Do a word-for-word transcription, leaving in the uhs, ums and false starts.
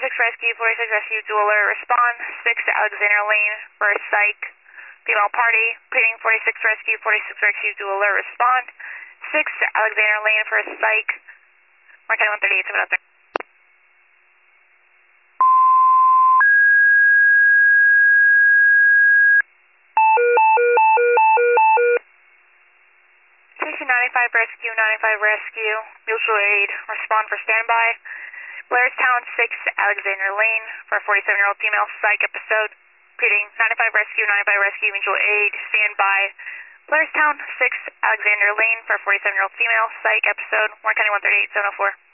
forty-six Rescue, forty-six Rescue, dual alert, respond. six to Alexander Lane for a psych. Female party, repeating forty-six Rescue, forty-six Rescue, dual alert, respond. six to Alexander Lane for a psych. Mark one thirty-eight, seven oh three. Station ninety-five Rescue, ninety-five Rescue, mutual aid, respond for standby. Blairstown six, Alexander Lane for a forty-seven-year-old female psych episode. Repeating, ninety-five Rescue, ninety-five Rescue, mutual aid, standby. Blairstown six, Alexander Lane for a forty-seven-year-old female psych episode. Warren County one thirty-eight, seven oh four.